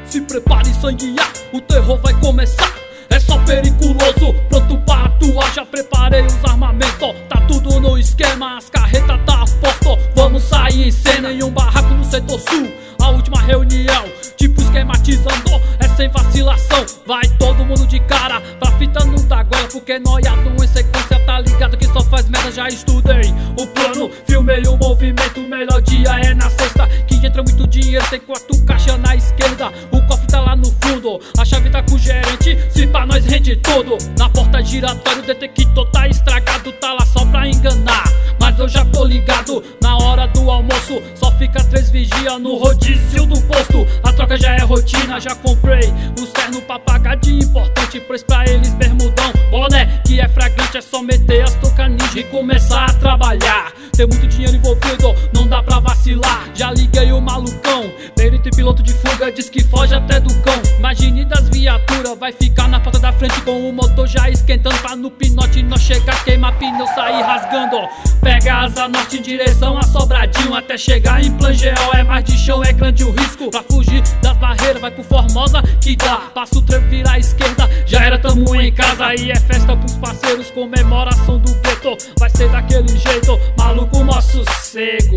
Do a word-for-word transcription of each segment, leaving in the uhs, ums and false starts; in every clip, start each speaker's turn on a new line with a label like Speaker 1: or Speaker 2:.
Speaker 1: Se prepare sanguear, o terror vai começar. É só periculoso, pronto pra atuar. Já preparei os armamentos, tá tudo no esquema. As carretas tá a posto, vamos sair em cena em um barraco no setor sul. A última reunião, tipo esquematizando, é sem vacilação. Vai todo mundo de cara, pra fita não dá goela. Porque noiado em sequência, tá ligado que só faz merda. Já estudei o plano, filmei o movimento. O melhor dia é na sexta, que entra muito dinheiro. Tem quatro caixas na esquerda, o cofre tá lá no fundo. A chave tá com o gerente, se pá nós rende tudo. Na porta giratória o detector tá estragado. Tá lá só pra enganar, mas eu já tô ligado. Na hora do almoço, só fica três vigia no rodízio do posto. A troca já é rotina, já comprei os terno pra pagar de importante. Pois pra eles bermudão, boné que é fragrante. É só meter as touca ninja e começar a trabalhar. Tem muito dinheiro envolvido, não dá pra vacilar. Já liguei o malucão, perito e piloto de fuga, diz que foge até do cão. Imagine das viaturas, vai ficar na porta da frente com o motor já esquentando. Pra no pinote nós chegar, queimar pneu, sair rasgando. Pega a asa norte em direção a Sobradinho, até chegar em Plangel. É mais de chão, é grande o risco. Pra fugir das barreiras, vai pro Formosa que dá. Passa o trevo, vira à esquerda, já era, tamo em casa. Aí é festa pros parceiros, comemoração do gueto. Vai ser daquele jeito, maluco, mó sossego.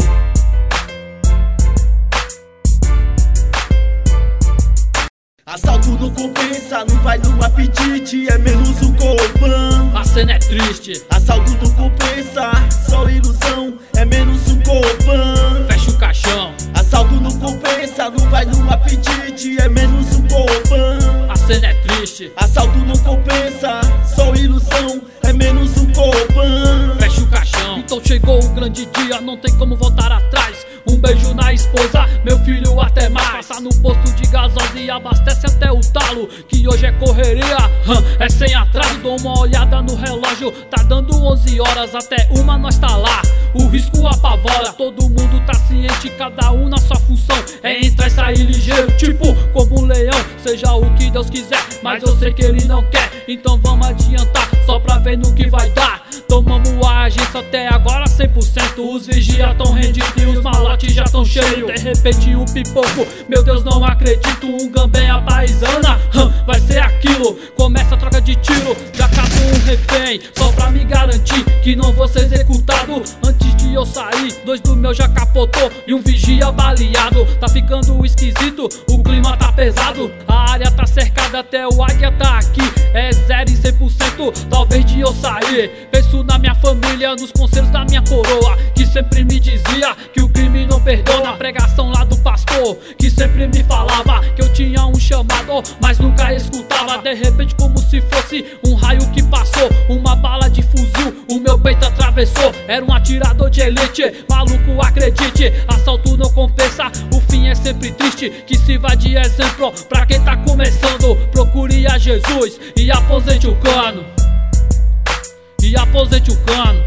Speaker 2: Assalto não compensa, não vai no apetite, é menos um Copan.
Speaker 1: A cena é triste.
Speaker 2: Assalto não compensa, só ilusão, é menos um Copan.
Speaker 1: Fecha o caixão.
Speaker 2: Assalto não compensa, não vai no apetite, é menos um Copan.
Speaker 1: A cena é triste.
Speaker 2: Assalto não compensa, só ilusão, é menos um Copan.
Speaker 1: Fecha o caixão. Então chegou o grande dia, não tem como voltar atrás. Um beijo na esposa, meu filho até mais. Passar no posto de gasosa e abastece até o talo, que hoje é correria, hum, é sem atraso. Dou uma olhada no relógio, tá dando onze horas, até uma nós tá lá. O risco apavora, todo mundo tá ciente, cada um na sua função. É entrar e sair ligeiro, tipo como um leão. Seja o que Deus quiser, mas eu sei que ele não quer. Então vamos adiantar, só pra ver no que vai dar. Tomamos a agência até agora cem por cento. Os vigia tão rendidos e os malotes já tão cheios. De repente um pipoco, meu Deus, não acredito. Um gambenha paisana, hum, vai ser aquilo. Começa a troca de tiro, já acabou um refém. Só pra me garantir que não vou ser executado. Antes de eu sair, dois do meu já capotou e um vigia baleado. Tá ficando esquisito, o clima tá pesado. A área tá cercada, até o águia tá aqui. É zero e cem por cento, talvez de eu sair. Penso na minha família, nos conselhos da minha coroa, que sempre me dizia que o crime não perdoa. Na pregação lá do pastor, que sempre me falava que eu tinha um chamado, mas nunca escutava. De repente como se fosse um raio que passou, uma bala de fuzil, o meu peito atravessou. Era um atirador de elite, maluco, acredite. Assalto não compensa, o fim é sempre triste. Que sirva de exemplo pra quem tá começando. Procure a Jesus e aposente o cano. E aposente o cano.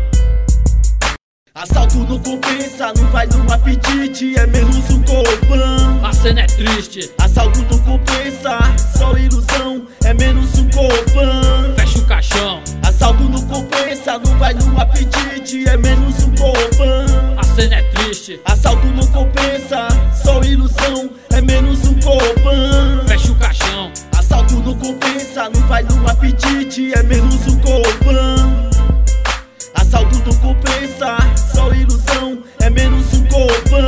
Speaker 2: Assalto não compensa, não vai no apetite, é menos um Copan.
Speaker 1: A cena é triste.
Speaker 2: Assalto não compensa, só ilusão, é menos um Copan.
Speaker 1: Fecha o caixão.
Speaker 2: Assalto não compensa, não vai no apetite, é menos um Copan.
Speaker 1: A cena é triste.
Speaker 2: Assalto não compensa, só ilusão, é menos um Copan.
Speaker 1: Fecha o caixão.
Speaker 2: Assalto não compensa, não vai no apetite, é menos um Copan. Assalto não compensa, só ilusão, é menos um Copan.